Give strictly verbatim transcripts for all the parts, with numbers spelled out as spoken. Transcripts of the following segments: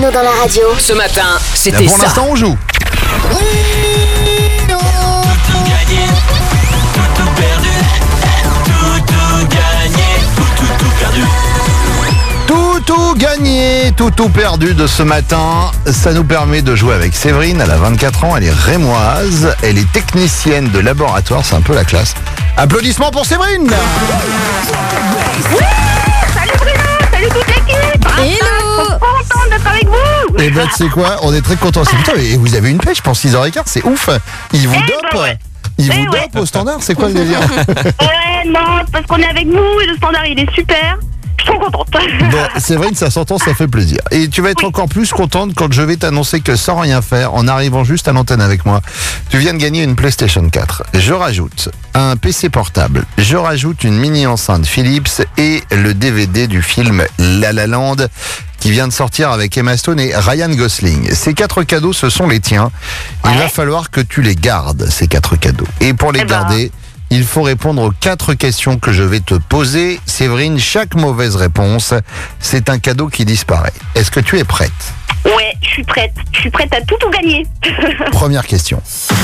Bruno dans la radio. Ce matin, c'était Pour ça. l'instant, on joue. Tout, tout gagné, tout, tout perdu de ce matin. Ça nous permet de jouer avec Séverine. Elle a vingt-quatre ans, elle est rémoise. Elle est technicienne de laboratoire, c'est un peu la classe. Applaudissements pour Séverine. Salut Bruno, salut toute l'équipe. Hello. Trop contente d'être avec vous. Et ben tu sais quoi, on est très contents. C'est putain, et vous avez une pêche pour six heures quinze, c'est ouf. Ils vous Eh dopent. ben ouais. Ils Eh vous ouais. dopent au standard, c'est quoi le délire? Ouais, non, c'est parce qu'on est avec vous et le standard il est super. Je suis trop contente. Bon, Séverine, ça s'entend, ça fait plaisir. Et tu vas être encore plus contente quand je vais t'annoncer que sans rien faire, en arrivant juste à l'antenne avec moi, tu viens de gagner une PlayStation quatre. Je rajoute un P C portable, je rajoute une mini enceinte Philips et le D V D du film La La Land qui vient de sortir avec Emma Stone et Ryan Gosling. Ces quatre cadeaux, ce sont les tiens. Il Ouais. va falloir que tu les gardes, ces quatre cadeaux. Et pour les Eh ben. garder, il faut répondre aux quatre questions que je vais te poser. Séverine, chaque mauvaise réponse, c'est un cadeau qui disparaît. Est-ce que tu es prête? Ouais, je suis prête. Je suis prête à tout tout gagner. Première question.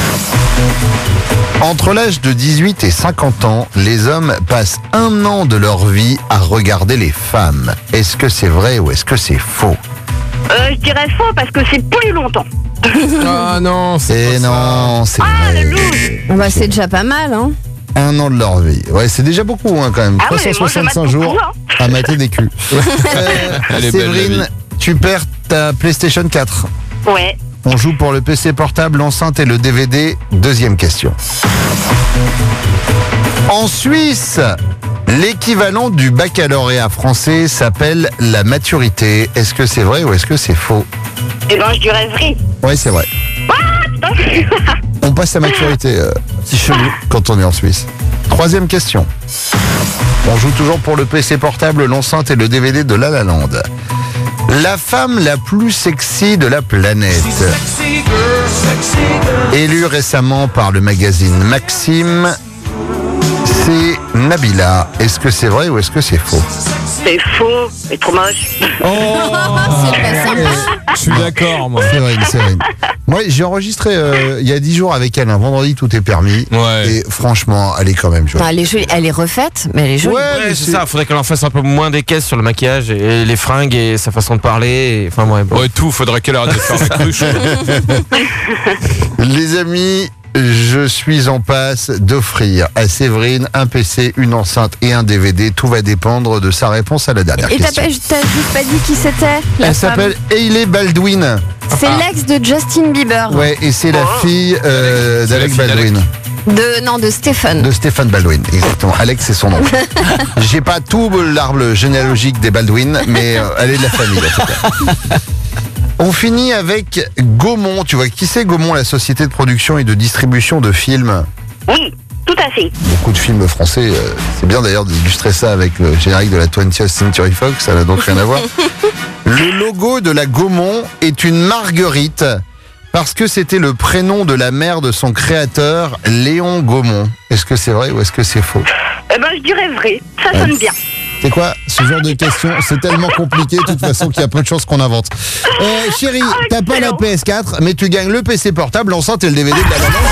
Entre l'âge de dix-huit et cinquante ans, les hommes passent un an de leur vie à regarder les femmes. Est-ce que c'est vrai ou est-ce que c'est faux? Euh, je dirais faux parce que c'est plus longtemps. Ah non, Et non, c'est Ah, vrai. le loup. Bah, c'est déjà pas mal, hein. Un an de leur vie. Ouais, c'est déjà beaucoup hein, quand même. Ah ouais, mais moi, je mate trois cent soixante-cinq jours beaucoup, hein. à mater des culs. Euh, Elle est belle, la Séverine, vie. tu perds ta PlayStation quatre. Ouais. On joue pour le P C portable, l'enceinte et le D V D. Deuxième question. En Suisse, l'équivalent du baccalauréat français s'appelle la maturité. Est-ce que c'est vrai ou est-ce que c'est faux? Eh ben, je dirais vrai. Oui, c'est vrai. On passe à maturité, euh, c'est chelou quand on est en Suisse. Troisième question. On joue toujours pour le P C portable, l'enceinte et le D V D de La La Land. La femme la plus sexy de la planète, élue récemment par le magazine Maxime, c'est Nabila. Est-ce que c'est vrai ou est-ce que c'est faux? C'est faux. C'est trop moche. Oh, C'est pas sympa. je suis d'accord, moi. Séverine, Séverine. Moi, j'ai enregistré euh, il y a dix jours avec elle, un vendredi, tout est permis. Ouais. Et franchement, elle est quand même jolie. Non, elle est jolie. Elle est refaite, mais elle est jolie. Ouais, Ouais, mais c'est ça, faudrait qu'elle en fasse un peu moins des caisses sur le maquillage et les fringues et sa façon de parler. Et... Enfin, ouais, bon. Ouais, tout, faudrait qu'elle arrête de faire la cruche. Les amis, je suis en passe d'offrir à Séverine un P C, une enceinte et un D V D. Tout va dépendre de sa réponse à la dernière Et t'as question. pas, t'as juste pas dit qui c'était, la Elle femme. s'appelle Hailey Baldwin. C'est l'ex de Justin Bieber. Ouais, et c'est la fille euh, C'est la d'Alec fille d'Alec. Baldwin. De, non, de Stéphane. De Stéphane Baldwin, exactement. Alex, c'est son nom. J'ai pas tout l'arbre généalogique des Baldwin, mais euh, elle est de la famille, en tout cas. On finit avec Gaumont. Tu vois, qui c'est Gaumont, la société de production et de distribution de films? Oui, tout à fait. Beaucoup de films français. euh, c'est bien d'ailleurs d'illustrer ça avec le générique de la twentieth Century Fox. Ça n'a donc rien à voir. Le logo de la Gaumont est une marguerite parce que c'était le prénom de la mère de son créateur, Léon Gaumont. Est-ce que c'est vrai ou est-ce que c'est faux? Eh ben, je dirais vrai. Ça sonne bien. C'est quoi ce genre de questions? C'est tellement compliqué de toute façon qu'il y a peu de chances qu'on invente. Euh, chérie, t'as pas la P S quatre, mais tu gagnes le P C portable, l'enceinte et le D V D de la maman.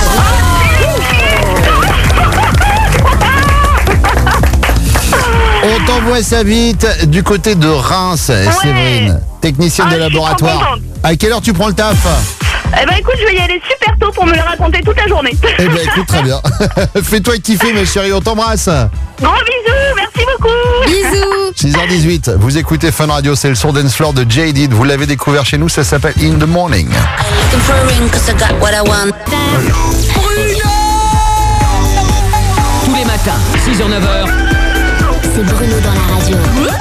On t'envoie ça vite du côté de Reims, Séverine, technicienne Ah, de je suis trop laboratoire. contente. À quelle heure tu prends le taf? Eh ben, écoute, je vais y aller super tôt pour me le raconter toute la journée. Eh ben écoute, très bien. Fais-toi kiffer, mes chéris, on t'embrasse. Gros bisous, merci beaucoup. Bisous. six heures dix-huit, vous écoutez Fun Radio, c'est le son dance floor de Jaded. Vous l'avez découvert chez nous, ça s'appelle In the Morning. Looking for a ring 'cause I got what I want. Tous les matins, six heures neuf heures. C'est Bruno dans la radio.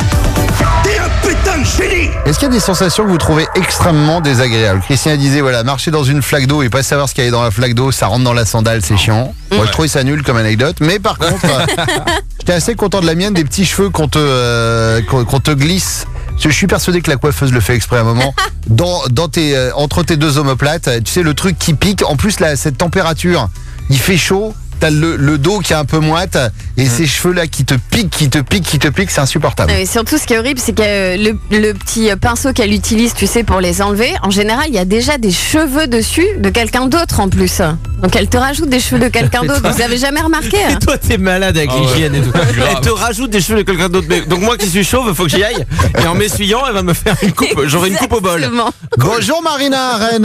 Est-ce qu'il y a des sensations que vous trouvez extrêmement désagréables? Christina disait, voilà, marcher dans une flaque d'eau et pas savoir ce qu'il y a dans la flaque d'eau, ça rentre dans la sandale, c'est chiant. Moi, je trouvais ça nul comme anecdote. Mais par contre, euh, j'étais assez content de la mienne, des petits cheveux qu'on te, euh, qu'on, qu'on te glisse. Je suis persuadé que la coiffeuse le fait exprès à un moment. Dans, dans tes, euh, entre tes deux omoplates, tu sais, le truc qui pique. En plus, là, cette température, il fait chaud. t'as le, le dos qui est un peu moite et ces cheveux là qui te piquent, qui te piquent, qui te piquent, c'est insupportable. Et surtout, ce qui est horrible, c'est que euh, le, le petit pinceau qu'elle utilise, tu sais, pour les enlever, en général, il y a déjà des cheveux dessus de quelqu'un d'autre en plus. Donc elle te rajoute des cheveux de quelqu'un d'autre. Vous avez jamais remarqué hein? Et toi, t'es malade avec Ah ouais. l'hygiène et tout. Grave. Elle te rajoute des cheveux de quelqu'un d'autre. Mais- Donc moi qui suis chauve, faut que j'y aille. Et en m'essuyant, elle va me faire une coupe. J'aurai une coupe au bol. Exactement. Bonjour Marina à Rennes.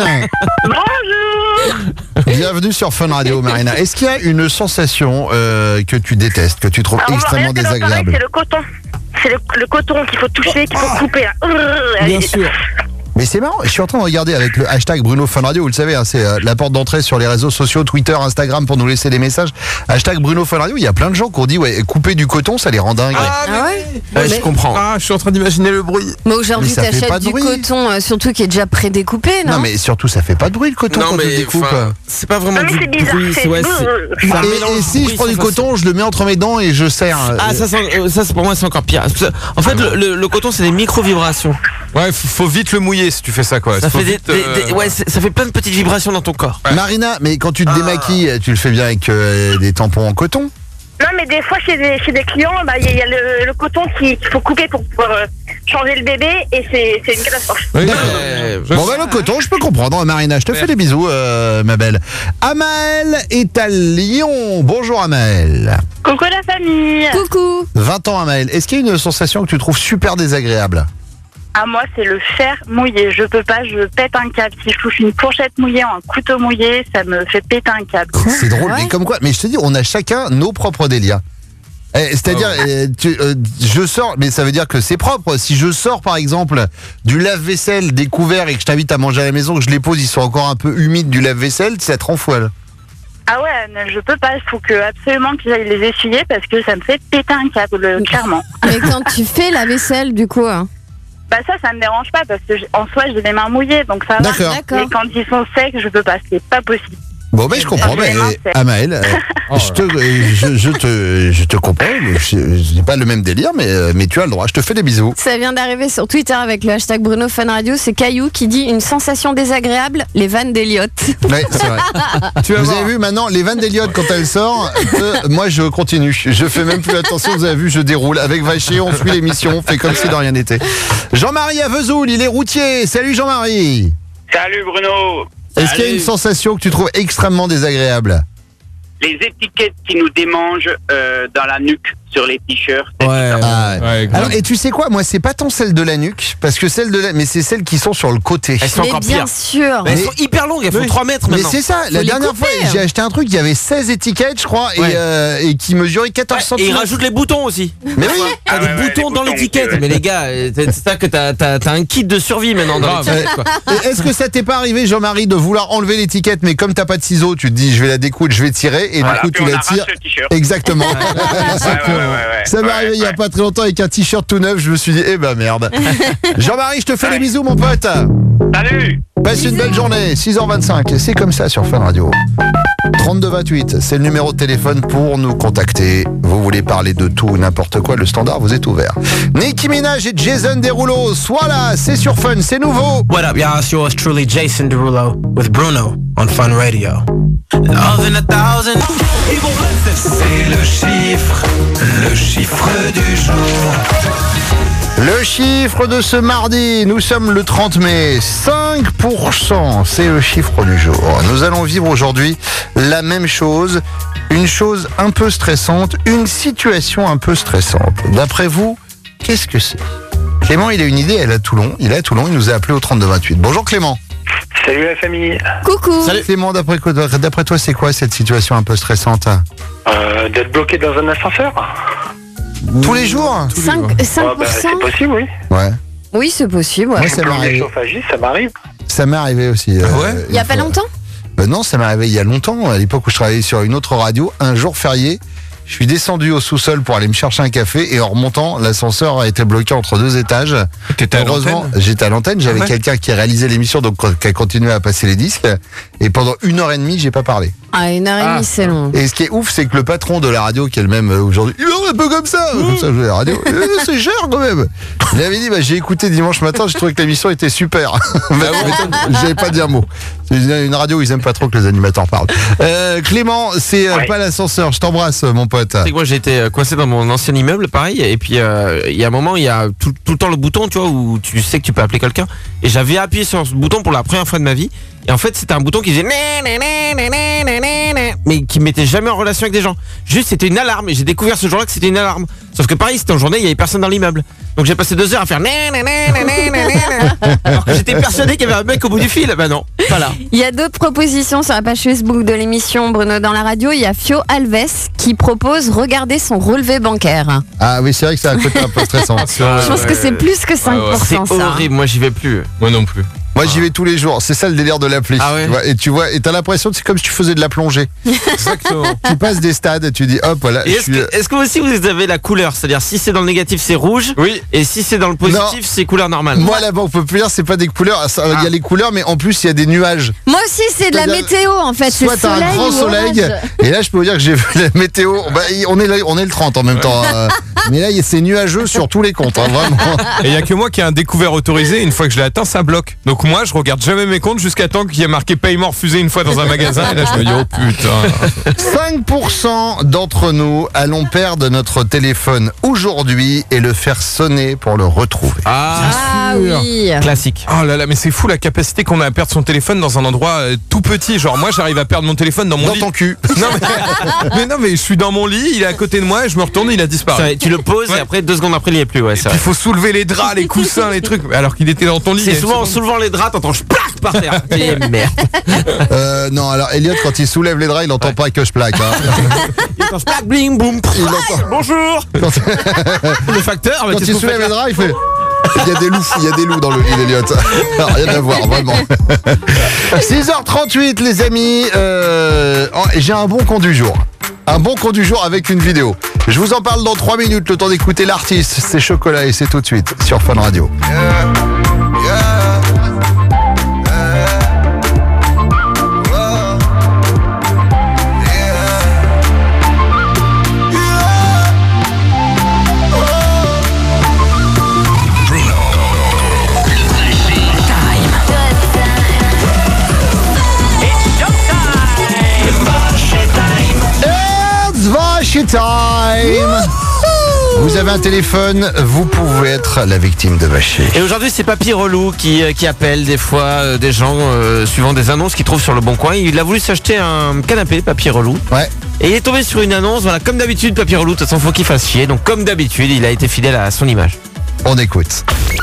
Bonjour. Bienvenue sur Fun Radio Marina. Est-ce qu'il y a une sensation euh, que tu détestes, que tu trouves Alors, extrêmement rien que dans l'oreille, désagréable? c'est le coton. C'est le, le coton qu'il faut toucher, qu'il faut couper. Là. Bien sûr. Mais c'est marrant, je suis en train de regarder avec le hashtag Bruno Fun Radio, vous le savez, hein, c'est euh, la porte d'entrée sur les réseaux sociaux, Twitter, Instagram pour nous laisser des messages. Hashtag Bruno Fun Radio, il y a plein de gens qui ont dit ouais, couper du coton, ça les rend dingues. Ah ouais. Ouais, je comprends. Ah, je suis en train d'imaginer le bruit. Mais aujourd'hui, Mais ça fait pas t'achètes de du bruit. coton, euh, surtout qui est déjà prédécoupé, non, non mais surtout ça fait pas de bruit le coton Non quand tu le mais découpes. enfin, c'est pas vraiment Non, mais du c'est bizarre, bruit, c'est- c'est ouais, c'est- ça Et, mélange et si bruit je prends du sensation. coton, je le mets entre mes dents et je serre. Ah ça, c'est- euh, ça c'est pour moi c'est encore pire. Parce que, en fait le, le- le coton c'est des micro vibrations. Ouais, faut, faut vite le mouiller si tu fais ça, quoi. Ça Faut fait des, vite, des- euh, des- ouais, c'est- ça fait plein de petites vibrations dans ton corps. Marina, mais quand tu te Ah. démaquilles, tu le fais bien avec euh, des tampons en coton? Non, mais des fois, chez des, chez des clients, bah, il y, a- il y a le, le coton qui- qu'il faut couper pour pouvoir euh, changer le bébé et c'est c'est une catastrophe. oui, D'accord. euh, Bon bah le coton, je peux comprendre. Marina, je te fais des bisous, euh, ma belle. Amaël est à Lyon. Bonjour Amaël. Coucou la famille. Coucou. vingt ans Amaël. Est-ce qu'il y a une sensation que tu trouves super désagréable? À moi, c'est le fer mouillé. Je peux pas, je pète un câble. Si je touche une fourchette mouillée ou un couteau mouillé, ça me fait péter un câble. C'est drôle, Ouais. mais comme quoi. Mais je te dis, on a chacun nos propres délires. Eh, C'est-à-dire, Oh. eh, tu- euh, je sors, mais ça veut dire que c'est propre. Si je sors, par exemple, du lave-vaisselle découvert et que je t'invite à manger à la maison, que je les pose, ils sont encore un peu humides du lave-vaisselle, ça te rend folle. Ah ouais, non, je peux pas. Il faut que absolument que j'aille les essuyer parce que ça me fait péter un câble, clairement. Mais quand tu fais la vaisselle, du coup. hein. Bah ça, ça me dérange pas parce que j- en soi, j'ai les mains mouillées, donc ça va. D'accord. D'accord. Mais quand ils sont secs, je peux pas. C'est pas possible. Bon, ben je comprends. Je Ben, vais lancer. Amaël, euh, Oh je, te, euh, je, je te, je te comprends. Je n'ai pas le même délire, mais, euh, mais tu as le droit. Je te fais des bisous. Ça vient d'arriver sur Twitter avec le hashtag Bruno Fun Radio. C'est Caillou qui dit une sensation désagréable, les vannes d'Eliott. Ouais, c'est vrai. tu vas Vous voir. avez vu maintenant les vannes d'Eliott quand elle sort, euh, moi je continue. Je fais même plus attention, vous avez vu, je déroule. Avec Vacher, on suit l'émission, on fait comme si de rien n'était. Jean-Marie à Vesoul, il est routier. Salut Jean-Marie. Salut Bruno. Est-ce qu'il y a une sensation que tu trouves extrêmement désagréable? Les étiquettes qui nous démangent euh, dans la nuque sur les t-shirts. Ouais. Ah, ouais. Ouais, grave. Alors, et tu sais quoi, moi c'est pas tant celle de la nuque, parce que celle de la, mais c'est celles qui sont sur le côté. Elles sont Mais encore bien pires. sûr. Mais elles Mais- sont hyper longues, elles font Oui. trois mètres Mais maintenant. c'est ça, la les dernière couper. fois j'ai acheté un truc, il y avait seize étiquettes je crois, Ouais. et, euh, et qui mesurait quatorze Ouais, et centimètres. ils rajoutent les boutons aussi. Mais oui. T'as Ah des ouais, ouais, boutons les dans boutons, l'étiquette. ouais. Mais les gars, euh, c'est c'est ça que t'as t'as- t'as un kit de survie maintenant dans Grave. l'étiquette. quoi. Et Est-ce que ça t'est pas arrivé, Jean-Marie, de vouloir enlever l'étiquette, mais comme t'as pas de ciseaux, tu te dis je vais la découdre, je vais tirer, et Voilà, du coup puis tu on la arrache tires. le t-shirt. Exactement. Ouais, ouais, ouais, ouais, ouais. Ça m'est Ouais, arrivé il y a ouais. pas très longtemps avec un t-shirt tout neuf, je me suis dit eh ben merde. Jean-Marie, je te fais Ouais. des bisous mon pote. Salut. Passe une belle journée, six heures vingt-cinq, et c'est comme ça sur Fun Radio. trente-deux vingt-huit, c'est le numéro de téléphone pour nous contacter. Vous voulez parler de tout ou n'importe quoi, le standard vous est ouvert. Nicki Minaj et Jason Derulo, soit là, c'est sur Fun, c'est nouveau. What up, y'all? It's yours truly, Jason Derulo, with Bruno on Fun Radio. Love in a thousand. C'est le chiffre, le chiffre du jour. Le chiffre de ce mardi, nous sommes le trente mai, cinq pour cent, c'est le chiffre du jour. Nous allons vivre aujourd'hui la même chose, une chose un peu stressante, une situation un peu stressante. D'après vous, qu'est-ce que c'est? Clément, il a une idée, elle est à Toulon, il est à Toulon, il nous a appelé au trente-deux vingt-huit. Bonjour Clément. Salut la famille. Coucou. Salut Clément, d'après quoi- d'après toi, c'est quoi cette situation un peu stressante? Euh, D'être bloqué dans un ascenseur. Tous les jours? cinq, cinq Ah, bah, pour cent. c'est possible, oui. Ouais, Oui, c'est possible. ouais. Moi, ça Plan m'arrive. d'échauffagiste, ça m'arrive. Ça m'est arrivé aussi. euh, ouais Il y a une pas fois. longtemps Euh, non, ça m'est arrivé il y a longtemps, à l'époque où je travaillais sur une autre radio, un jour férié. Je suis descendu au sous-sol pour aller me chercher un café et en remontant, l'ascenseur a été bloqué entre deux étages. T'étais à Heureusement, l'antenne j'étais à l'antenne, j'avais Ah ouais. quelqu'un qui réalisait l'émission, donc qui a continué à passer les disques. Et pendant une heure et demie, j'ai pas parlé. Ah, une heure et demie, Ah. c'est long. Et ce qui est ouf, c'est que le patron de la radio, qui est le même euh, aujourd'hui, il est un peu comme ça, comme ça, je vais à la radio. Euh, c'est cher quand même. Il avait dit, bah, j'ai écouté dimanche matin, j'ai trouvé que l'émission était super. Bah, j'avais pas dit un mot. C'est une, une radio où ils aiment pas trop que les animateurs parlent. Euh, Clément, c'est euh, Ouais. pas l'ascenseur. Je t'embrasse, mon pote. C'est que moi j'ai été coincé dans mon ancien immeuble, pareil, et puis euh, il y a un moment, il y a tout, tout le temps le bouton, tu vois, où tu sais que tu peux appeler quelqu'un, et j'avais appuyé sur ce bouton pour la première fois de ma vie, et en fait c'était un bouton qui faisait né, né, né, né, né, né, né, né, mais qui mettait jamais en relation avec des gens. Juste c'était une alarme, et j'ai découvert ce jour-là que c'était une alarme. Sauf que pareil, c'était en journée, il y avait personne dans l'immeuble. Donc j'ai passé deux heures à faire né, né, né, né, né, né, né, alors que j'étais persuadé qu'il y avait un mec au bout du fil. Bah non, voilà. Il y a d'autres propositions sur la page Facebook de l'émission Bruno dans la radio. Il y a Fio Alves qui propose regarder son relevé bancaire. Ah oui, c'est vrai que c'est un côté un peu stressant. Je pense que c'est plus que cinq pour cent C'est ça. horrible, moi j'y vais plus. Moi non plus. Moi, j'y vais tous les jours. C'est ça le délire de l'appli. Ah ouais. Tu vois, et tu vois, et t'as l'impression que c'est comme si tu faisais de la plongée. Exactement. Tu passes des stades et tu dis, hop, voilà. Et je est-ce suis... que, est-ce que aussi vous avez la couleur? C'est-à-dire si c'est dans le négatif c'est rouge, Oui. et si c'est dans le Non. positif c'est couleur normale. Moi, la banque populaire, c'est pas des couleurs. Ça, Il y a les couleurs, mais en plus, il y a des nuages. Moi aussi, c'est de la C'est-à-dire, météo en fait. C'est Soit t'as soleil un grand ou soleil, orage. et là je peux vous dire que j'ai vu la météo. Bah, on est là, on est le trente en même temps. euh, mais là, il y a- c'est nuageux sur tous les comptes, hein, vraiment. Et il y a que moi qui ai un découvert autorisé. Une fois que je l'ai atteint, ça bloque. Donc moi, je regarde jamais mes comptes jusqu'à temps qu'il y ait marqué paiement refusé une fois dans un magasin. Et là, je me dis oh putain. cinq pour cent d'entre nous allons perdre notre téléphone aujourd'hui et le faire sonner pour le retrouver. Ah, Ah sûr. oui. classique. Oh là là, mais c'est fou la capacité qu'on a à perdre son téléphone dans un endroit euh, tout petit. Genre moi, j'arrive à perdre mon téléphone dans mon Dans lit. ton cul. Non mais, mais non mais je suis dans mon lit, il est à côté de moi, et je me retourne, il a disparu. Ça, tu le poses Ouais. et après deux secondes après il y est plus. Ouais, c'est Puis vrai. il faut soulever les draps, les coussins, les trucs, alors qu'il était dans ton lit. il y a C'est une souvent en seconde. soulevant les draps, t'entends je plaque par terre. Et merde. Euh, non, alors Elliot, quand il soulève les draps, il n'entend pas que je plaque. Hein. Et quand je plaque, bling, boum. Il entend. Bonjour. Quand, Le facteur. mais quand qu'est-ce il que vous soulève faites les là draps, il fait. Il y a des loups, il y a des loups dans le lit d'Elliot. Rien à voir, vraiment. six heures trente-huit, les amis. Euh, oh, j'ai un bon con du jour. Un bon con du jour avec une vidéo. Je vous en parle dans trois minutes, le temps d'écouter l'artiste. C'est Chocolat et c'est tout de suite sur Fun Radio. It's Vache Time. Vous avez un téléphone, vous pouvez être la victime de Vacher. Et aujourd'hui c'est Papy Relou qui, euh, qui appelle des fois euh, des gens euh, suivant des annonces qu'il trouve sur le bon coin. Il a voulu s'acheter un canapé, Papy Relou. Ouais. Et il est tombé sur une annonce, voilà, comme d'habitude Papy Relou, de toute façon faut qu'il fasse chier. Donc comme d'habitude il a été fidèle à son image. On écoute.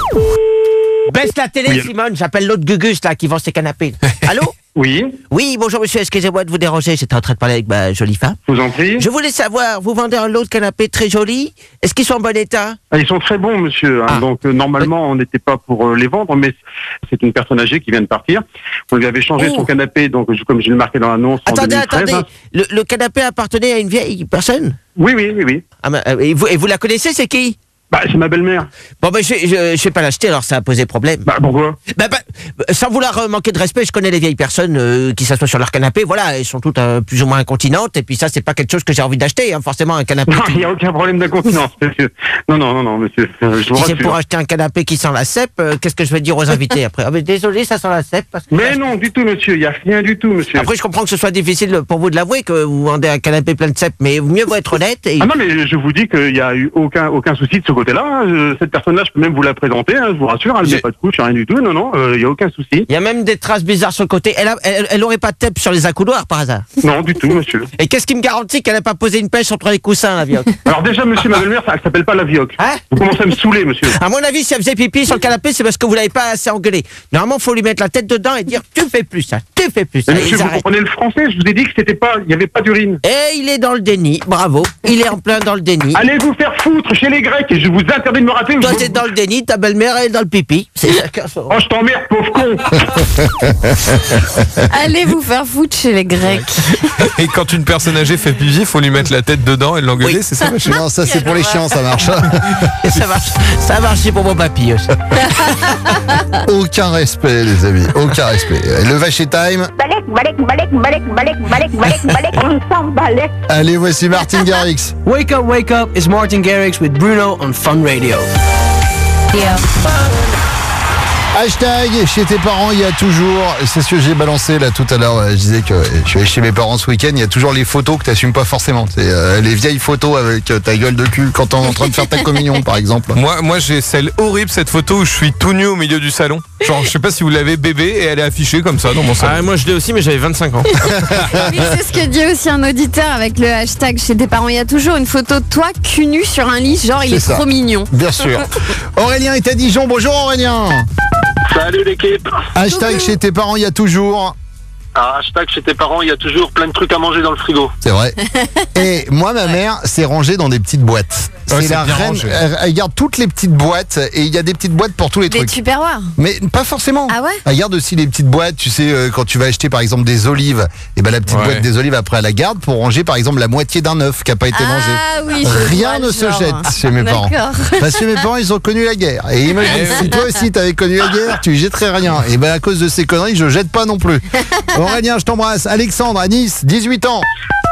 Baisse la télé, Simone, j'appelle l'autre Gugus là qui vend ses canapés. Allô? Oui, Oui, bonjour monsieur, excusez-moi de vous déranger, j'étais en train de parler avec ma jolie femme. je vous en prie. Je voulais savoir, vous vendez un lot de canapés très joli, est-ce qu'ils sont en bon état? Ah, ils sont très bons, monsieur. hein. Ah. Donc, euh, normalement, on n'était pas pour euh, les vendre, mais c'est une personne âgée qui vient de partir. On lui avait changé Oh. son canapé, donc je- comme je l'ai marqué dans l'annonce. en Attendez, deux mille treize, attendez, hein. le, le canapé appartenait à une vieille personne? Oui, oui, oui, oui. Ah, bah, euh, et, vous, et vous la connaissez, c'est qui? Bah, c'est ma belle-mère. Bon, ben, je, je, je vais pas l'acheter, alors ça a posé problème. Bah, pourquoi? Bah, bah, sans vouloir euh, manquer de respect, je connais les vieilles personnes euh, qui s'assoient sur leur canapé, voilà, elles sont toutes euh, plus ou moins incontinentes, et puis ça, c'est pas quelque chose que j'ai envie d'acheter, hein, forcément, un canapé. Non, il n'y a aucun problème d'incontinence, monsieur. Non, non, non, non, monsieur. Euh, Je vous Si c'est rassure. pour acheter un canapé qui sent la cèpe, euh, qu'est-ce que je vais dire aux invités après? Ah, mais désolé, ça sent la cèpe. Parce que Mais non, du tout, monsieur. Il n'y a rien du tout, monsieur. Après, je comprends que ce soit difficile pour vous de l'avouer que vous vendez un canapé plein de cèpe, mais mieux vaut être honnête. Et... Ah non, mais je vous dis qu'il n'y a eu aucun, aucun souci de ce côté-là. hein. Euh, Cette personne-là, je peux même vous la présenter, hein, je vous rassure, elle J'ai- n'a pas de couche, rien du tout. Non, non, il n'y a aucun souci. Il y a même des traces bizarres sur le côté. Elle, a, elle, elle aurait pas de tête sur les accoudoirs par hasard. Non, du tout, monsieur. Et qu'est-ce qui me garantit qu'elle n'a pas posé une pêche entre les coussins, la vieille? Alors déjà, monsieur, ma belle-mère, ça ne s'appelle pas la vioque. Hein? Vous commencez à me saouler, monsieur. À mon avis, si elle faisait pipi sur le canapé, c'est parce que vous l'avez pas assez engueulé. Normalement, faut lui mettre la tête dedans et dire tu fais plus ça, tu fais plus ça. Mais Et monsieur, ils vous arrêtent. comprenez le français? Je vous ai dit que c'était pas, il n'y avait pas d'urine. Et il est dans le déni, bravo. Il est en plein dans le déni. Allez vous faire foutre chez les Grecs et je vous interdis de me rater. Toi, je- t'es dans le déni, ta belle-mère, elle est dans le pipi. C'est chacun son. Oh, je t'emmerde, pauvre con. Allez vous faire foutre chez les Grecs. Et quand une personne âgée fait pipi, il faut lui mettre la tête dedans et l'engueuler, Oui. c'est ça, machin. Non, ça c'est pour les chiens, ça marche. Et ça marche, ça marche pour mon papy aussi. Aucun respect, les amis, aucun respect. Le Vacher Time. Balek, balek, balek, balek, balek, balek, balek, balek, on s'en balek. Allez, voici Martin Garrix. Wake up, wake up, it's Martin Garrix with Bruno on Fun Radio. Hashtag chez tes parents, il y a toujours, c'est ce que j'ai balancé là tout à l'heure, euh, je disais que je suis allé chez mes parents ce week-end, il y a toujours les photos que t'assumes pas forcément. C'est euh, les vieilles photos avec euh, ta gueule de cul quand t'es en train de faire ta communion par exemple. Moi, moi j'ai celle horrible, cette photo où je suis tout nu au milieu du salon. Genre, je sais pas si vous l'avez bébé et elle est affichée comme ça dans mon salon. Ah, moi je l'ai aussi, mais j'avais vingt-cinq ans. Oui, c'est ce que dit aussi un auditeur avec le hashtag chez tes parents. Il y a toujours une photo de toi cul nu sur un lit, genre il C'est est ça. trop mignon. Bien sûr. Aurélien est à Dijon, bonjour Aurélien. Salut l'équipe. Hashtag chez tes parents, il y a toujours. Ah, hashtag chez tes parents, il y a toujours plein de trucs à manger dans le frigo. C'est vrai. Et moi, ma mère, c'est rangé dans des petites boîtes. Ouais, c'est c'est la bien reine. rangé. Elle, elle garde toutes les petites boîtes et il y a des petites boîtes pour tous les Des trucs. tupperwares. Mais pas forcément. Ah ouais Elle garde aussi les petites boîtes, tu sais, euh, quand tu vas acheter par exemple des olives, et ben la petite Ouais. boîte des olives après elle la garde pour ranger par exemple la moitié d'un œuf qui a pas été mangé. Ah oui, je Rien vois ne le se genre. jette chez mes parents. D'accord. Parce que mes parents ils ont connu la guerre. Et imagine Eh si oui. toi aussi t'avais connu la guerre, tu jetterais rien. Et ben à cause de ces conneries, je jette pas non plus. Aurélien, je t'embrasse. Alexandre à Nice, dix-huit ans.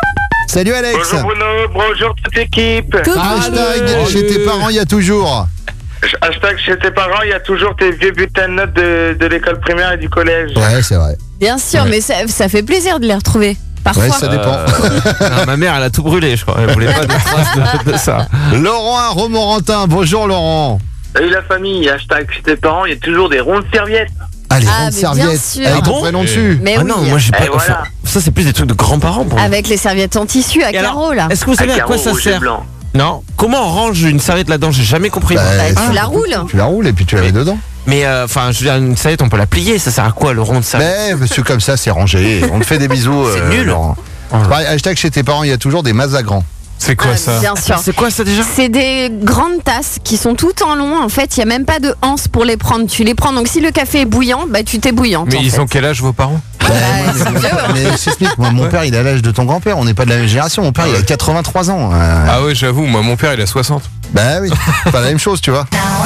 Salut Alex. Bonjour Bruno, bonjour toute l'équipe. Coucou. Hashtag Allez. chez tes parents, il y a toujours. Hashtag chez tes parents, il y a toujours tes vieux bulletins de notes de, de l'école primaire et du collège. Ouais, c'est vrai. Bien sûr, mais ça, ça fait plaisir de les retrouver. Parfois. Ouais, ça dépend. Non, ma mère, elle a tout brûlé, je crois. Elle voulait pas de traces de, de ça. Laurent à Romorantin. Bonjour Laurent. Salut la famille, hashtag chez tes parents, il y a toujours des rondes serviettes. Ah, les Ah, rondes mais serviettes. bien sûr. Avec Ah ton bon prénom dessus. Mais Ah oui. non, moi j'ai pas. Eh, voilà. enfin, ça, c'est plus des trucs de grands-parents pour moi. Avec les serviettes en tissu à Et alors, carreaux là. Est-ce que vous savez à quoi ça sert? Blanc. Non. Comment on range une serviette là-dedans? J'ai jamais compris. Bah, moi. Bah, Ah. tu la roules. Tu la roules et puis tu la mets dedans. Mais enfin, je veux dire, une serviette, on peut la plier. Ça sert à quoi le rond de serviette? Mais monsieur comme ça, c'est rangé. On te fait des bisous. C'est euh, nul. Laurent. Pareil, hashtag chez tes parents, il y a toujours des mazagrans. C'est quoi Ah, ça? Bien sûr. C'est quoi ça déjà? C'est des grandes tasses qui sont toutes en long. En fait, il n'y a même pas de anse pour les prendre. Tu les prends. Donc, si le café est bouillant, bah, tu t'es bouillante. Mais en ils fait. ont quel âge vos parents? Bah, Ouais, c'est vieux, hein. mais je t'explique, moi, mon père, il a l'âge de ton grand-père. On n'est pas de la même génération. Mon père, il a quatre-vingt-trois ans. Euh, Ah ouais, j'avoue, moi mon père il a soixante. Bah oui, pas la même chose, tu vois.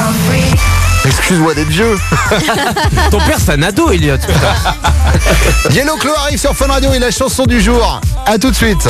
Excuse-moi d'être vieux. Ton père, c'est un ado, Elliot. Yellow Claw arrive sur Fun Radio et la chanson du jour. À tout de suite.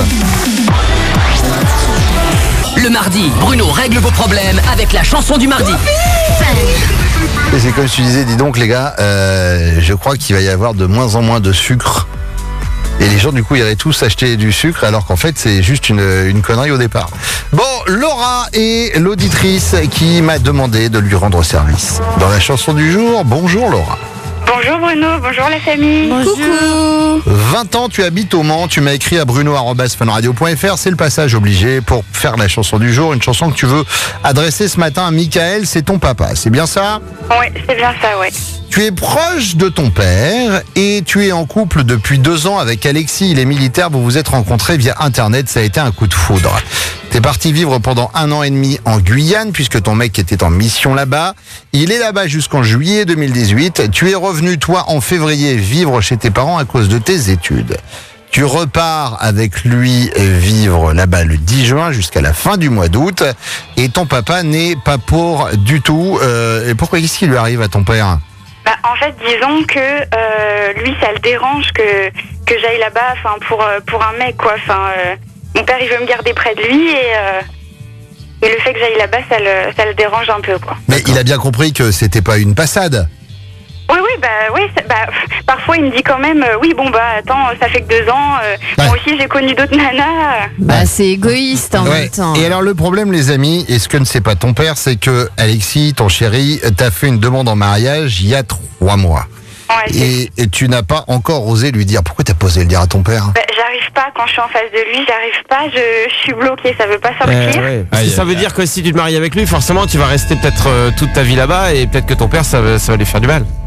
Le mardi, Bruno règle vos problèmes avec la chanson du mardi. Et c'est comme tu disais, dis donc les gars, euh, je crois qu'il va y avoir de moins en moins de sucre. Et les gens du coup iraient tous acheter du sucre alors qu'en fait c'est juste une, une connerie au départ. Bon, Laura est l'auditrice qui m'a demandé de lui rendre service. Dans la chanson du jour, bonjour Laura. Bonjour Bruno, bonjour la famille. Coucou. vingt ans, tu habites au Mans, tu m'as écrit à bruno arobase funradio point fr, c'est le passage obligé pour faire la chanson du jour, une chanson que tu veux adresser ce matin à Michael, c'est ton papa, c'est bien ça? Oui, c'est bien ça, ouais. Tu es proche de ton père et tu es en couple depuis deux ans avec Alexis, il est militaire, vous vous êtes rencontrés via internet, ça a été un coup de foudre. T'es parti vivre pendant un an et demi en Guyane puisque ton mec était en mission là-bas. Il est là-bas jusqu'en juillet deux mille dix-huit. Tu es revenu toi en février vivre chez tes parents à cause de tes études. Tu repars avec lui vivre là-bas le dix juin jusqu'à la fin du mois d'août et ton papa n'est pas pour du tout. Euh, et pourquoi qu'est-ce qui lui arrive à ton père? Bah, en fait, disons que euh, lui, ça le dérange que, que j'aille là-bas, enfin, pour, euh, pour un mec, quoi. Enfin, euh, mon père, il veut me garder près de lui et, euh, et le fait que j'aille là-bas, ça le, ça le dérange un peu, quoi. Mais il a bien compris que c'était pas une passade. Oui, oui, bah, oui, ça- bah, pff, parfois, il me dit quand même, euh, oui, bon, bah, attends, ça fait que deux ans, euh, Ouais. moi aussi, j'ai connu d'autres nanas. Bah, c'est égoïste en Ouais. même temps. Et alors le problème les amis, et ce que ne sait pas ton père, c'est que Alexis, ton chéri, t'a fait une demande en mariage il y a trois mois. Ouais, c'est- Et, et tu n'as pas encore osé lui dire. Pourquoi t'as pas osé le dire à ton père? bah, j'arrive pas, quand je suis en face de lui, j'arrive pas, je, je suis bloquée, ça veut pas sortir. Eh ouais. Parce que Aïe, ça aïe, veut aïe. dire que si tu te maries avec lui, forcément, tu vas rester peut-être euh, toute ta vie là-bas et peut-être que ton père, ça va, ça va lui faire du mal.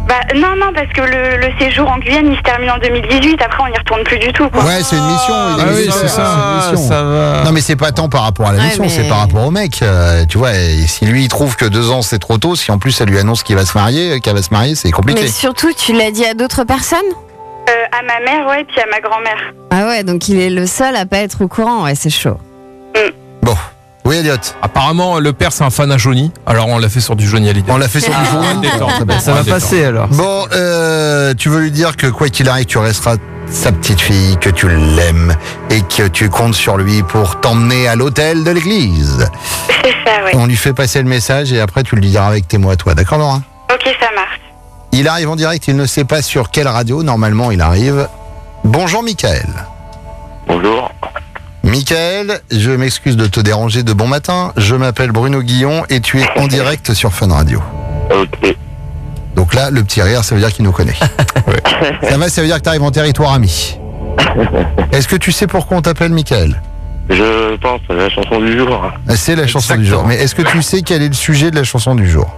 Bah non, non, parce que le, le séjour en Guyane, il se termine en deux mille dix-huit. Après, on n'y retourne plus du tout, quoi. Ouais, c'est une mission. il est- Ah oui, c'est c'est ça, une mission. ça va. Non, mais c'est pas tant par rapport à la Ouais, mission, mais- c'est par rapport au mec. Euh, tu vois, et si lui il trouve que deux ans c'est trop tôt, si en plus elle lui annonce qu'il va se marier, qu'elle va se marier, c'est compliqué. Mais surtout, tu l'as dit à d'autres personnes? Euh, à ma mère, ouais, puis à ma grand-mère. Ah ouais, donc il est le seul à pas être au courant. Ouais, c'est chaud. Bon, oui, Elliot. Apparemment, le père, c'est un fan à Johnny. Alors, on l'a fait sur du Johnny Hallyday. On l'a fait sur Ah, du jour. on va détendre. Très bien. Ça va passer alors. Bon, euh, tu veux lui dire que quoi qu'il arrive, tu resteras sa petite fille, que tu l'aimes et que tu comptes sur lui pour t'emmener à l'hôtel de l'église. C'est ça, ouais. On lui fait passer le message et après tu le diras avec tes mots à toi. D'accord, Laura? Ok, ça marche. Il arrive en direct, il ne sait pas sur quelle radio. Normalement, il arrive. Bonjour, Michael. Bonjour. Michael, je m'excuse de te déranger de bon matin. Je m'appelle Bruno Guillon et tu es en direct sur Fun Radio. Ok. Donc là, le petit rire, ça veut dire qu'il nous connaît. Ça va, ça veut dire que tu arrives en territoire ami. Est-ce que tu sais pourquoi on t'appelle Michael? Je pense à la chanson du jour. C'est la chanson du Exactement. jour. Mais est-ce que tu sais quel est le sujet de la chanson du jour?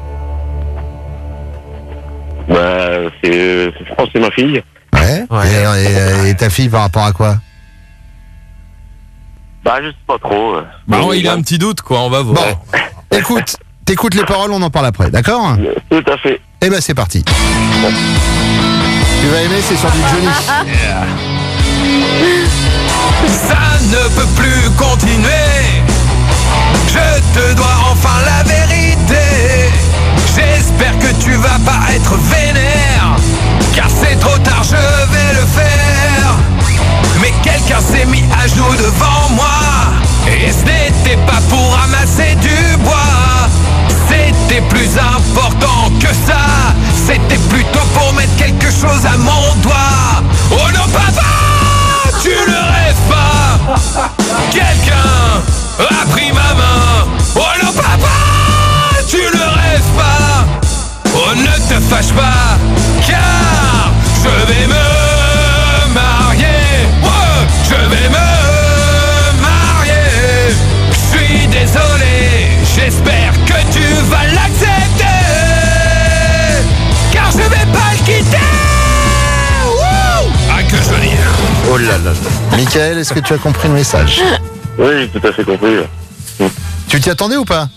Bah, c'est, je pense que c'est ma fille. Ouais. Ouais. Et, et- et ta fille par rapport à quoi? Bah, je sais pas trop. Bah, il a un petit doute, quoi. On va voir. Bon, écoute, t'écoutes les paroles, on en parle après, d'accord? Tout à fait. Eh ben c'est parti. Tu vas aimer, c'est sur du Johnny. Ça ne peut plus continuer. Je te dois enfin la vérité. J'espère que tu vas pas être vénère, car c'est trop tard, je vais le faire. Mais quelqu'un s'est mis à genoux devant moi, et ce n'était pas pour ramasser du bois. C'était plus important que ça. C'était plutôt pour mettre quelque chose à mon doigt. Oh non, papa, tu ne rêves pas. Quelqu'un a pris ma main. Oh non, papa, tu ne rêves pas. Oh, ne te fâche pas, car je vais me marier. Ouais, je vais me marier. Je suis désolé, j'espère que tu vas l'accepter, car je vais pas le quitter. Wouh, ah, que joli. Oh là là là. Michael, est-ce que tu as compris le message? Oui, j'ai tout à fait compris. Tu t'y attendais ou pas?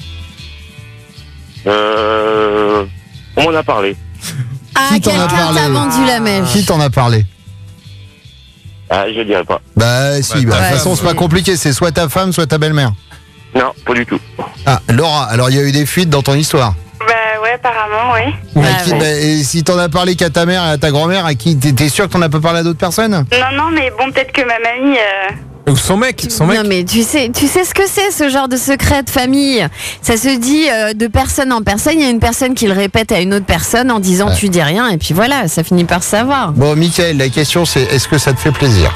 Euh, on m'en a parlé. Ah, Qui t'en a quelqu'un parlé? t'a vendu la mèche. Qui t'en a parlé? Ah, je dirais pas. Bah si, bah, de Bah, toute ouais, façon c'est c'est- pas compliqué, c'est soit ta femme, soit ta belle-mère. Non, pas du tout. Ah, Laura, alors il y a eu des fuites dans ton histoire. Bah ouais, apparemment, oui. Ouais, À qui- ouais. bah, et si t'en as parlé qu'à ta mère et à ta grand-mère, à qui t'es t'es sûr que t'en as pas parlé à d'autres personnes? Non, non, mais bon, peut-être que ma mamie... euh, Ou son mec, son mec. Non mais tu sais, tu sais ce que c'est ce genre de secret de famille. Ça se dit euh, de personne en personne. Il y a une personne qui le répète à une autre personne en disant Ouais. tu dis rien et puis voilà, ça finit par se savoir. Bon, Michael, la question c'est est-ce que ça te fait plaisir?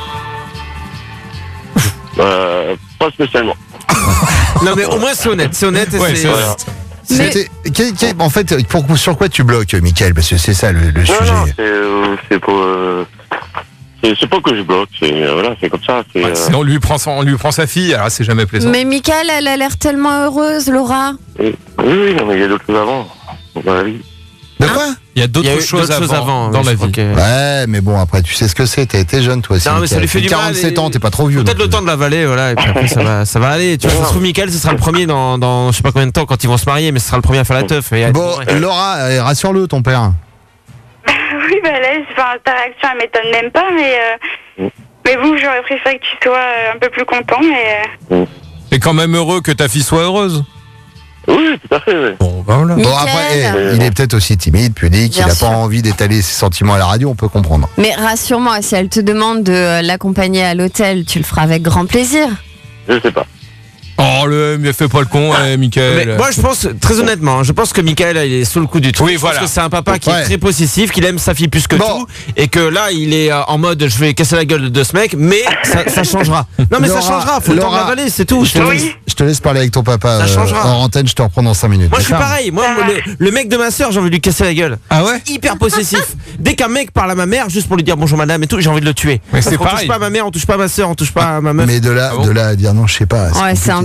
Euh, pas spécialement. Non mais au moins c'est honnête, c'est honnête et Ouais, c'est. c'est Voilà. Mais- C'était- quel- quel- en fait, pour, sur quoi tu bloques, Michael? Parce que c'est ça le, le Non, sujet. non, c'est, euh, c'est pas, euh, c'est, c'est pas que je bloque, c'est, euh, voilà, c'est comme ça, c'est, Ouais, euh, sinon, on lui prend, son- on lui prend sa fille, alors c'est jamais plaisant. Mais Michael, elle a l'air tellement heureuse, Laura. oui, oui, non, mais il y a d'autres choses avant, dans la vie. De quoi? Il y a Il y a d'autres eu choses, d'autres choses avant, avant dans oui, la je crois vie. que- Ouais, mais bon, après, tu sais ce que c'est. T'as été jeune, toi aussi. Non, mais ça Michael. lui fait du mal. quarante-sept et- ans, t'es pas trop vieux. Peut-être non le plus. temps de l'avaler, voilà, et puis après ça va, ça va aller. Tu vois, ça se trouve, Michael, ce sera le premier dans, dans je sais pas combien de temps quand ils vont se marier, mais ce sera le premier à faire la teuf. Et à être Bon, bourré. Laura, euh, rassure-le, ton père. Oui, bah là, enfin, ta réaction, elle m'étonne même pas, mais... euh, Mais bon, j'aurais préféré que tu sois euh, un peu plus content, mais... euh, T'es quand même heureux que ta fille soit heureuse. Oui, tout à fait, oui. Bon, ben voilà. Bon, Michael. après, eh, il est peut-être aussi timide, pudique, il Bien a sûr. pas envie d'étaler ses sentiments à la radio, on peut comprendre. Mais rassure-moi, si elle te demande de euh, l'accompagner à l'hôtel, tu le feras avec grand plaisir. Je sais pas. Oh, le, mais fais pas le con, eh, Michael. Mais moi, je pense, très honnêtement, je pense que Michael, il est sous le coup du truc. Oui, je voilà. pense que c'est un papa qui Ouais. est très possessif, qu'il aime sa fille plus que Bon. tout, et que là, il est euh, en mode, je vais casser la gueule de ce mec, mais ça, ça changera. Non, mais Laura, ça changera, faut le temps de Laura, l'avaler, c'est tout. Je te, Je te- laisse, je te laisse parler avec ton papa Ça euh, changera. en antenne, je te reprends dans cinq minutes. Moi, je suis d'accord pareil. Moi, le, le mec de ma sœur, j'ai envie de lui casser la gueule. Ah ouais? Hyper possessif. Dès qu'un mec parle à ma mère, juste pour lui dire bonjour madame et tout, j'ai envie de le tuer. Mais Parce c'est qu'on pareil. touche pas à ma mère, on touche pas à ma sœur, on touche pas à ma meuf. Mais de là, Ah bon de là à dire non, je sais pas. Ouais, c'est un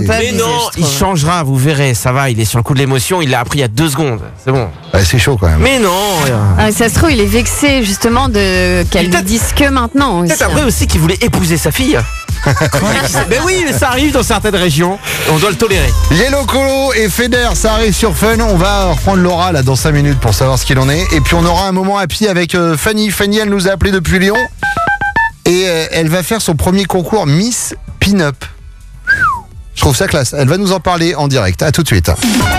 pas Mais abusé, non, je il trouve. changera, vous verrez, ça va, il est sur le coup de l'émotion, il l'a appris il y a deux secondes, c'est bon. Ouais, c'est chaud quand même. Mais non, rien. Ah, ça se trouve, il est vexé justement de qu'elle lui Peut-être- dise que maintenant aussi. Peut-être après aussi qu'il voulait épouser sa fille. Mais oui, mais ça arrive dans certaines régions, on doit le tolérer. Yellow Colo et Feder, ça arrive sur Fun. On va reprendre Laura là dans cinq minutes pour savoir ce qu'il en est. Et puis on aura un moment happy avec euh, Fanny. Fanny, elle nous a appelé depuis Lyon. Et euh, elle va faire son premier concours Miss Pin-Up. Je trouve ça classe. Elle va nous en parler en direct. À tout de suite.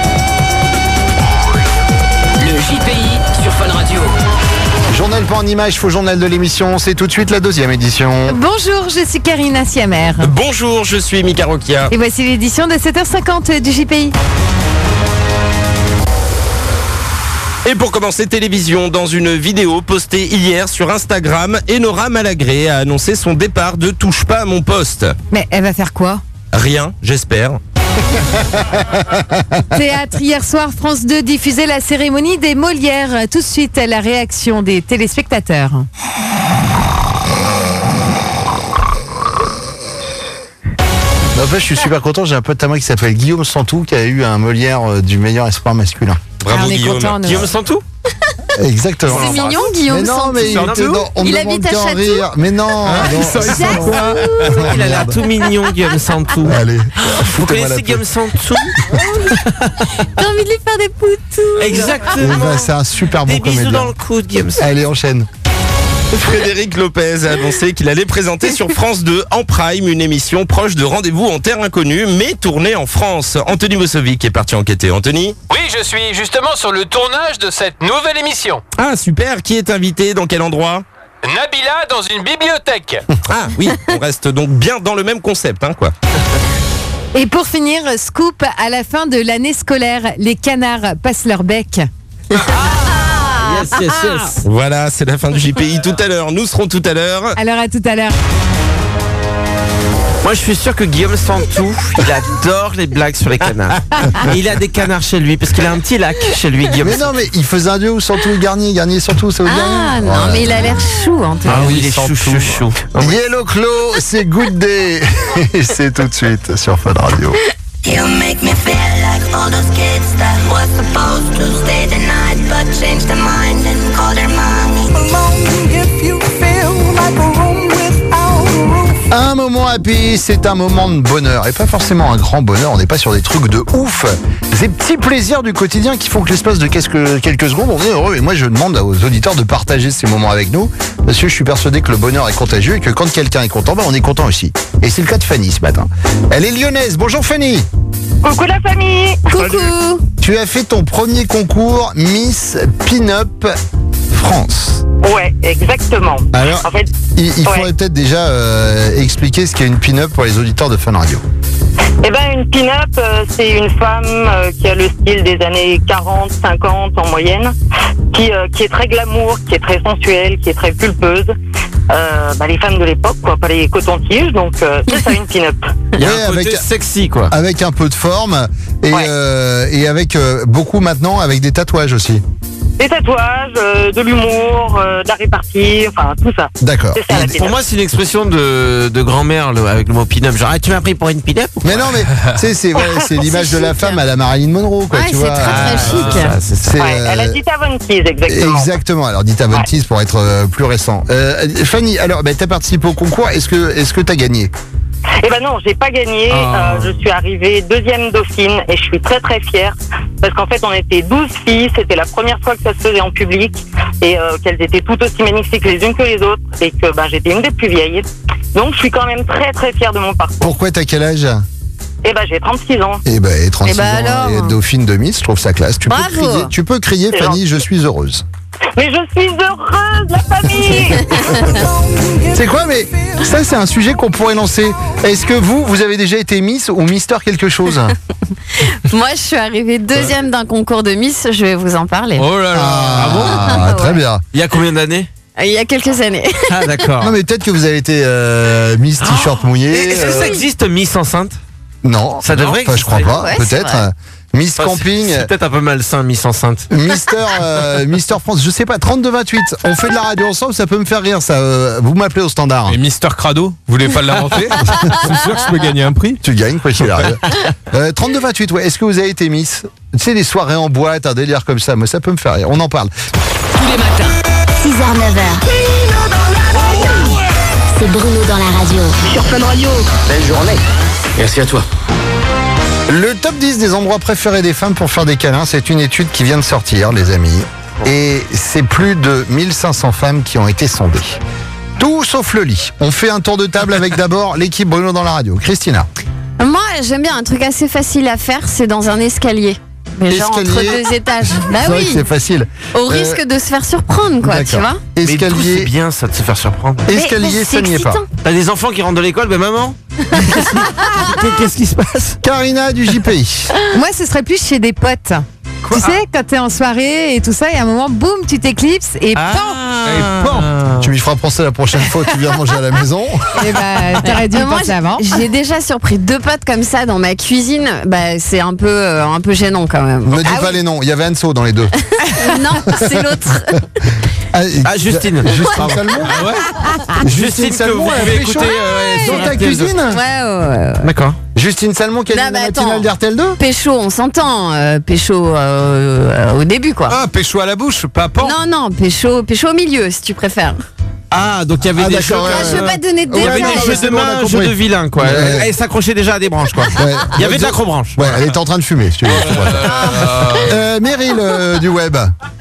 Le J P I sur Fun Radio. Journal pas en image, faux journal de l'émission. C'est tout de suite la deuxième édition. Bonjour, je suis Karina Siamer. Bonjour, je suis Mika Rokia. Et voici l'édition de sept heures cinquante du J P I. Et pour commencer, télévision, dans une vidéo postée hier sur Instagram, Enora Malagré a annoncé son départ de Touche pas à mon poste. Mais elle va faire quoi? Rien, j'espère. Théâtre, hier soir, France deux diffusait la cérémonie des Molières. Tout de suite, la réaction des téléspectateurs. En fait, je suis super content. J'ai un pote à moi qui s'appelle Guillaume Santou qui a eu un Molière euh, du meilleur espoir masculin. Bravo Ah, on est Guillaume. content, nous. Guillaume Santou. Exactement. C'est mignon, Guillaume Mais non, Santou. mais il, Santou. était dans- on Il me habite demande à qu'en Château. rire. Mais non, non. Il a l'air tout mignon, Guillaume Santou. Allez. Vous foutez-moi la connaissez paix. Guillaume Santou? J'ai envie de lui faire des poutous. Eh Exactement. ben, c'est un super bon Des bisous comédien. dans le coude, Guillaume Santou. Allez, enchaîne. Frédéric Lopez a annoncé qu'il allait présenter sur France deux en prime une émission proche de Rendez-vous en terre inconnue, mais tournée en France. Anthony Mosovic est parti enquêter. Anthony? Oui, je suis justement sur le tournage de cette nouvelle émission. Ah super, qui est invité? Dans quel endroit? Nabila dans une bibliothèque. Ah oui, on reste donc bien dans le même concept, hein, quoi. Et pour finir, scoop à la fin de l'année scolaire, les canards passent leur bec. Yes, yes, yes. Voilà, c'est la fin du J P I tout à l'heure. Nous serons tout à l'heure. Alors à tout à l'heure. Moi, je suis sûr que Guillaume Santou, il adore les blagues sur les canards. Il a des canards chez lui, parce qu'il a un petit lac chez lui, Guillaume. Mais non, mais il faisait un duo Santou et Garnier. Garnier Santou, ça veut dire Ah rien. non, Voilà. mais il a l'air chou, Antoine. Ah oui, il est chou, chou, chou. Yellow Claw, c'est Good Day. Et c'est tout de suite sur Fun Radio. You make me feel like all those kids that was supposed to stay the night but changed their mind and called their mommy. Un moment happy, c'est un moment de bonheur. Et pas forcément un grand bonheur, on n'est pas sur des trucs de ouf. Ces petits plaisirs du quotidien qui font que l'espace de quelques, quelques secondes, on est heureux. Et moi, je demande aux auditeurs de partager ces moments avec nous. Parce que je suis persuadé que le bonheur est contagieux et que quand quelqu'un est content, bah, on est content aussi. Et c'est le cas de Fanny ce matin. Elle est lyonnaise. Bonjour Fanny. Coucou la famille. Coucou. Tu as fait ton premier concours Miss Pin-Up France. Ouais, exactement. Alors, En fait, il, il ouais. faudrait peut-être déjà euh, expliquer ce qu'est une pin-up pour les auditeurs de Fun Radio. eh ben une pin-up, euh, c'est une femme euh, qui a le style des années quarante, cinquante en moyenne, qui, euh, qui est très glamour, qui est très sensuelle, qui est très pulpeuse. Euh, bah, les femmes de l'époque, quoi, pas les cotons-tiges, donc euh, c'est ça une pin-up. Il y a Ouais, un côté avec- sexy, quoi. Avec un peu de forme et, Ouais. euh, et avec euh, beaucoup maintenant avec des tatouages aussi. Des tatouages, euh, de l'humour, euh, de la répartie, enfin tout ça. D'accord. C'est ça la Et- pin-up. Pour moi, c'est une expression de, de grand-mère le- avec le mot pin-up. Genre, ah, tu m'as pris pour une pin-up ou quoi? Mais non, mais tu sais, c'est ouais, c'est l'image de la chic. femme à la Marilyn Monroe, quoi, Ouais, tu c'est vois. très, très Ah, chic. c'est ça, c'est ça. c'est, Ouais, elle a euh, dit Tavonkeys, exactement. Exactement. Alors, dites à bonne tease pour être euh, plus récent. Euh, Fanny, alors, bah, t'as participé au concours. Est-ce que, est-ce que t'as gagné? Eh ben non, j'ai pas gagné. Ah. Euh, je suis arrivée deuxième dauphine et je suis très très fière parce qu'en fait on était douze filles. C'était la première fois que ça se faisait en public et euh, qu'elles étaient toutes aussi magnifiques les unes que les autres et que ben j'étais une des plus vieilles. Donc je suis quand même très très fière de mon parcours. Pourquoi t'as quel âge? Eh ben j'ai trente-six ans. Eh ben, et trente-six Eh ben ans alors. et être dauphine de Miss, je trouve ça classe. Tu peux Bravo. crier, tu peux crier, C'est Fanny, gentil. je suis heureuse. Mais je suis heureuse, la famille. C'est quoi, mais ça, c'est un sujet qu'on pourrait lancer. Est-ce que vous, vous avez déjà été Miss ou Mister quelque chose? Moi, je suis arrivée deuxième d'un concours de Miss, je vais vous en parler. Oh là là. Ah, très bien. Il y a combien d'années? Il y a quelques années. Ah, d'accord. Non, mais peut-être que vous avez été euh, Miss T-shirt mouillé. Est-ce que euh, ça existe, Miss enceinte? Non, Ça devrait Enfin, je crois exister. pas, Ouais, c'est peut-être. vrai. Miss Enfin, Camping. C'est, c'est peut-être un peu malsain, Miss Enceinte. Mister, euh, Mister France, je sais pas, trente-deux vingt-huit. On fait de la radio ensemble, ça peut me faire rire, ça. Euh, vous m'appelez au standard. Et Mister Crado, vous voulez pas l'inventer? C'est sûr que je peux gagner un prix. Tu gagnes, quoi qu'il arrive. Euh, trente-deux vingt-huit, ouais. Est-ce que vous avez été Miss? Tu sais, les soirées en boîte, un délire comme ça, moi, ça peut me faire rire. On en parle. Tous les matins, six heures neuf heures. C'est Bruno dans la radio. sur Fun Radio. Belle journée. Merci à toi. Le top dix des endroits préférés des femmes pour faire des câlins, c'est une étude qui vient de sortir, les amis. Et c'est plus de mille cinq cents femmes qui ont été sondées. Tout sauf le lit. On fait un tour de table avec d'abord l'équipe Bruno dans la radio. Christina. Moi, j'aime bien un truc assez facile à faire, c'est dans un escalier. Mais genre entre Escalier. deux étages. Bah C'est vrai que oui. c'est facile. Au Euh, risque de se faire surprendre, quoi, tu d'accord. vois. Mais d'où Escalier. c'est bien ça de se faire surprendre. Escalier, Mais- mais ça c'est n'y est pas. excitant. T'as des enfants qui rentrent de l'école, ben maman. Qu'est-ce qui se passe? Karina du J P I. Moi, ce serait plus chez des potes. Tu sais, quand t'es en soirée et tout ça, et à un moment, boum, tu t'éclipses et Ah. Et pan. Tu m'y feras penser la prochaine fois où tu viens manger à la maison. Et bah, t'aurais dû y Euh, moi, penser avant. j'ai déjà surpris deux potes comme ça dans ma cuisine. Bah, c'est un peu, euh, un peu gênant quand même. Me dis Ah pas oui. les noms, il y avait Anso dans les deux. Non, c'est l'autre. Ah, Justine. Justine Salmon. Ah ouais. Justine Justine que Salmon, vous elle a pouvez fait écouter chaud euh, ouais, dans sur ta R T L deux. cuisine. Ouais, ouais, ouais. D'accord. Justine Salmon qui a Non, dit la mais matinale attends. d'R T L deux. Pécho, on s'entend. euh, pécho euh, euh, au début, quoi. Ah, pécho à la bouche, pas pan. Non, non, pécho, pécho au milieu, si tu préfères. Ah, donc il y avait Ah, des d'accord, jeux. ouais, Ah, je veux pas donner de Il y avait détails. des jeux c'est de bon, on a main, compris. jeux de vilain, quoi. Ouais. Elle s'accrochait déjà à des branches, quoi. Ouais. Il y avait de l'acrobranche. Ouais, elle est en train de fumer, si tu veux. je te préfère. Euh, Meryl euh, du web.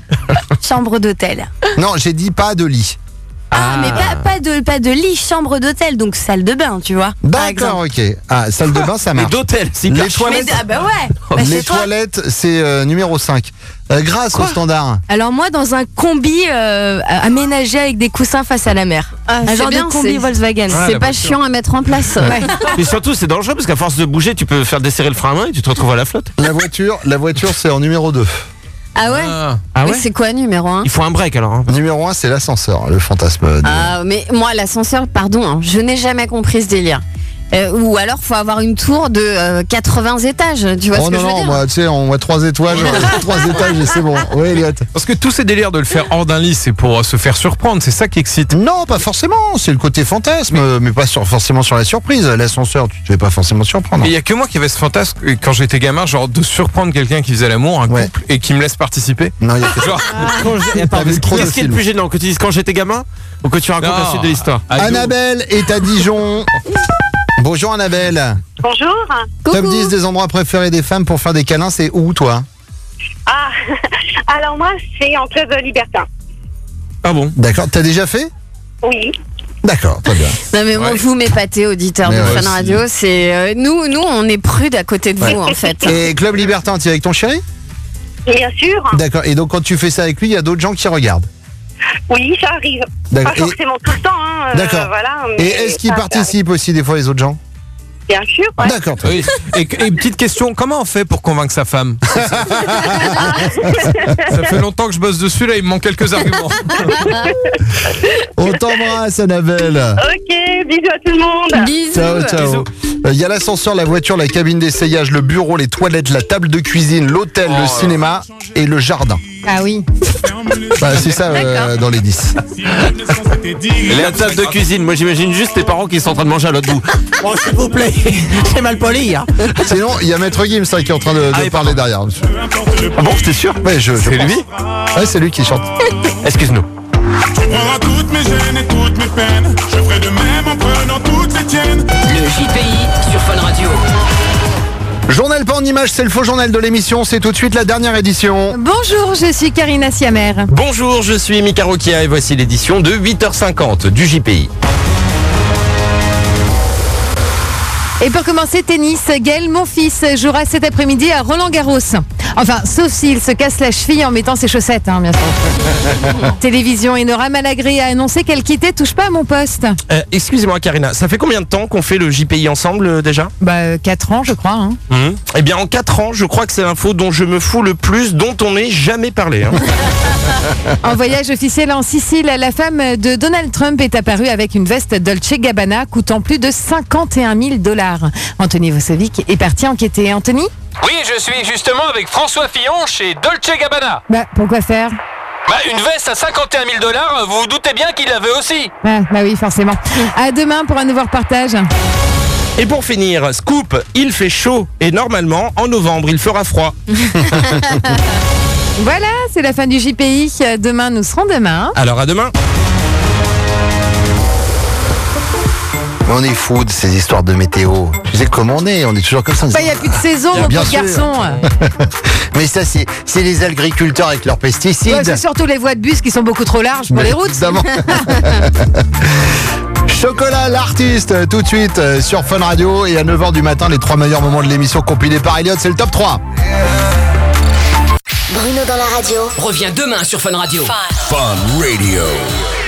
Chambre d'hôtel. Non, j'ai dit pas de lit. Ah, mais pas, pas, de, pas de lit, chambre d'hôtel, donc salle de bain, tu vois. par D'accord, exemple. ok. Ah, salle de bain, ça Mais marche. d'hôtel, c'est Les hyper chouette. Mais, toilettes, ah bah ouais. Bah, les chez toi. toilettes, c'est euh, numéro cinq. Euh, grâce au standard. Alors moi, dans un combi euh, aménagé avec des coussins face à la mer. Ah, un c'est genre bien, de combi c'est- Volkswagen. Ah, C'est la pas voiture. chiant à mettre en place. Mais surtout, c'est dangereux parce qu'à force de bouger, tu peux faire desserrer le frein à main et tu te retrouves à la flotte. La voiture, la voiture, c'est en numéro deux. Ah ouais. Ah. Ah Mais ouais. c'est quoi numéro un? Il faut un break alors. Hein. Numéro un, c'est l'ascenseur, le fantasme. de- Ah, mais moi, l'ascenseur, pardon, hein, je n'ai jamais compris ce délire. Euh, ou alors, faut avoir une tour de euh, quatre-vingts étages. Tu vois Oh ce que non, je veux non, dire? moi, tu sais, on voit trois étoiles, trois étages et c'est bon. Oui, Elliot. Parce que tous ces délires de le faire hors d'un lit, c'est pour euh, se faire surprendre, c'est ça qui excite. Non, pas forcément. C'est le côté fantasme, mais pas sur, forcément sur la surprise. L'ascenseur, tu te fais pas forcément surprendre. Et il y a que moi qui avait ce fantasme euh, quand j'étais gamin, genre de surprendre quelqu'un qui faisait l'amour, un Ouais. couple, et qui me laisse participer. Non, il y a que Genre, Quand j'ai- Attends, T'avais trop de Qu'est-ce qui est le films. plus gênant que tu dises quand j'étais gamin ou que tu racontes Non. la suite de l'histoire? ado. Annabelle est à Dijon. Bonjour Annabelle. Bonjour. Top dix des endroits préférés des femmes pour faire des câlins, c'est où toi? Ah, alors moi, c'est en club libertin. Ah bon? D'accord, t'as déjà fait? Oui. D'accord, très bien. Non, mais moi, Ouais. vous m'épatez, auditeurs Mais de ouais, Fun si. Radio. C'est euh, nous, nous, on est prudes à côté de Ouais. vous, en fait. Et Club Libertin, tu es avec ton chéri? Bien sûr. D'accord, et donc quand tu fais ça avec lui, il y a d'autres gens qui regardent. Oui, ça arrive. D'accord. Pas forcément tout le temps. Hein, euh, D'accord. voilà, Et mais est-ce qu'ils ça, ça participent aussi des fois les autres gens? arrive. Bien sûr. Ouais. D'accord, très bien. Oui. Et, et petite question, comment on fait pour convaincre sa femme? Ça fait longtemps que je bosse dessus, là, il me manque quelques arguments. On t'embrasse Annabelle. Ok, bisous à tout le monde. Bisous. Ciao, ciao. Euh, Il y a l'ascenseur, la voiture, la cabine d'essayage, le bureau, les toilettes, la table de cuisine, l'hôtel, le cinéma et le jardin. Ah oui. Bah, c'est ça euh, dans les dix. La table de cuisine, moi j'imagine juste tes parents qui sont en train de manger à l'autre bout. Bon, s'il vous plaît, c'est mal poli, hein. Sinon, il y a Maître Gims ça, qui est en train de, de Ah, et parler pardon. derrière. Ah bon, j'étais sûr? Ouais, je, je C'est pense. lui? Ouais, c'est lui qui chante. Excuse-nous. Tu prendras toutes mes gênes et toutes mes peines. Je ferai de même en prenant toutes les tiennes. Le J P I sur Fun Radio. Journal pas en image, c'est le faux journal de l'émission. C'est tout de suite la dernière édition. Bonjour, je suis Karina Siamer. Bonjour, je suis Mika Rokia et voici l'édition de huit heures cinquante du J P I. Et pour commencer, tennis, Gaël Monfils jouera cet après-midi à Roland-Garros. Enfin, sauf s'il se casse la cheville en mettant ses chaussettes, hein, bien sûr. Télévision, Enora Malagré a annoncé qu'elle quittait Touche pas à mon poste. Euh, Excusez-moi Karina, ça fait combien de temps qu'on fait le J P I ensemble euh, déjà? Bah, quatre ans, je crois. Hein. Mhm. Eh bien en quatre ans, je crois que c'est l'info dont je me fous le plus, dont on n'ait jamais parlé. Hein. En voyage officiel en Sicile, la femme de Donald Trump est apparue avec une veste Dolce Gabbana coûtant plus de cinquante et un mille dollars. dollars. Anthony Vosovic est parti enquêter. Anthony ? Oui, je suis justement avec François Fillon chez Dolce Gabbana. Bah, pourquoi faire ? Bah, une veste à cinquante et un mille dollars, vous vous doutez bien qu'il l'avait aussi. Ah, bah oui, forcément. À demain pour un nouveau reportage. Et pour finir, scoop, il fait chaud et normalement en novembre il fera froid. Voilà, c'est la fin du J P I. Demain, nous serons demain. Alors à demain. Mais on est fous de ces histoires de météo. Tu sais comment on est, on est toujours comme ça. Bah, il n'y a plus de saison, mon Bien pauvre sûr. garçon. Mais ça, c'est, c'est les agriculteurs avec leurs pesticides. Ouais, c'est surtout les voies de bus qui sont beaucoup trop larges pour Mais les routes. évidemment. Chocolat, l'artiste, tout de suite euh, sur Fun Radio. Et à neuf heures du matin, les trois meilleurs moments de l'émission compilés par Elliot, c'est le top trois. Bruno dans la radio. Reviens demain sur Fun Radio. Fun Radio.